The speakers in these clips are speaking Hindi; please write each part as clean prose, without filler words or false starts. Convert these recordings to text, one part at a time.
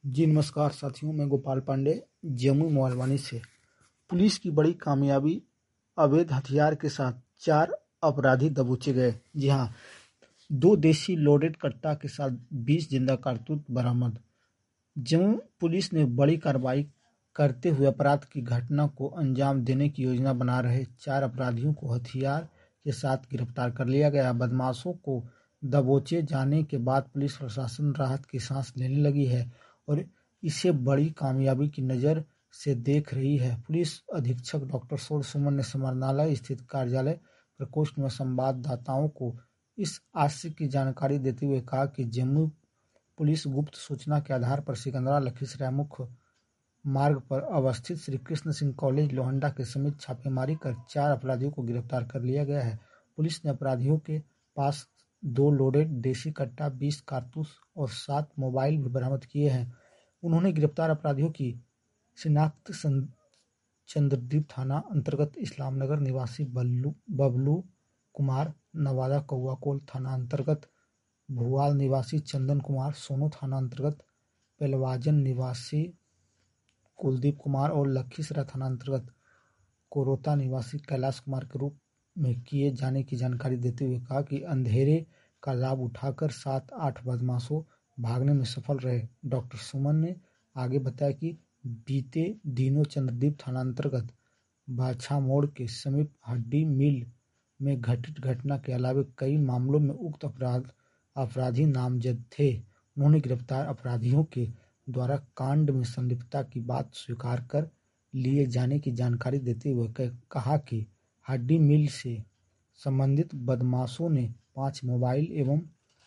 जी नमस्कार साथियों, मैं गोपाल पांडे जम्मू मोबाइल से। पुलिस की बड़ी कामयाबी, अवैध हथियार के साथ 4 अपराधी दबोचे गए। जी हां, 2 देसी लोडेड कट्टा के साथ 20 जिंदा कारतूस बरामद। जम्मू पुलिस ने बड़ी कार्रवाई करते हुए अपराध की घटना को अंजाम देने की योजना बना रहे 4 अपराधियों को हथियार के साथ गिरफ्तार कर लिया गया। बदमाशों को दबोचे जाने के बाद पुलिस प्रशासन राहत की सांस लेने लगी है और इसे बड़ी कामयाबी की नज़र से देख रही है। पुलिस अधीक्षक डॉक्टर सोड सुमन ने समाहरणालय स्थित कार्यालय प्रकोष्ठ में संवाददाताओं को इस आशय की जानकारी देते हुए कहा कि जम्मू पुलिस गुप्त सूचना के आधार पर सिकंदरा-लखीसराय मुख्य मार्ग पर अवस्थित श्री कृष्ण सिंह कॉलेज लोहंडा के समीप छापेमारी कर 4 अपराधियों को गिरफ्तार कर लिया गया है। पुलिस ने अपराधियों के पास 2 लोडेड देसी कट्टा, 20 कारतूस और 7 मोबाइल भी बरामद किए हैं। उन्होंने गिरफ्तार अपराधियों की शिनाख्त चंद्रदीप थाना अंतर्गत इस्लामनगर निवासी बबलू कुमार, नवादा कौआकोल थाना अंतर्गत भुआल निवासी चंदन कुमार, सोनो थाना अंतर्गत पेलवाजन निवासी कुलदीप कुमार और लखीसराय थाना अंतर्गत कोरोता निवासी कैलाश कुमार के रूप में किए जाने की जानकारी देते हुए कहा कि अंधेरे का लाभ उठाकर 7-8 बदमाशों भागने में सफल रहे। डॉक्टर सुमन ने आगे बताया कि बीते दिनों चंद्रदीप थाना अंतर्गत बाछा मोड़ के समीप हड्डी मिल में घटित घटना के अलावा कई मामलों में उक्त अपराधी नामजद थे। उन्होंने गिरफ्तार अपराधियों के द्वारा कांड में संलिप्तता की बात स्वीकार कर लिए जाने की जानकारी देते हुए कहा कि हड्डी मिल से संबंधित बदमाशों ने 5 मोबाइल एवं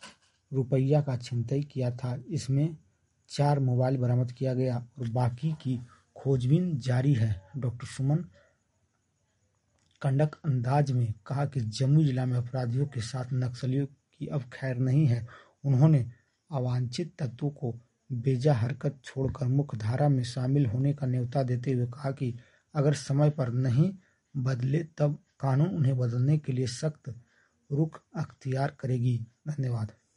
रुपया का छिनतई किया था। इसमें 4 मोबाइल बरामद किया गया और बाकी की खोजबीन जारी है। डॉक्टर सुमन कड़क अंदाज में कहा कि जम्मू जिला में अपराधियों के साथ नक्सलियों की अब खैर नहीं है। उन्होंने अवांछित तत्वों को बेजा हरकत छोड़कर मुख्य धारा में शामिल होने का न्योता देते हुए कहा कि अगर समय पर नहीं बदले तब कानून उन्हें बदलने के लिए सख्त रुख अख्तियार करेगी। धन्यवाद।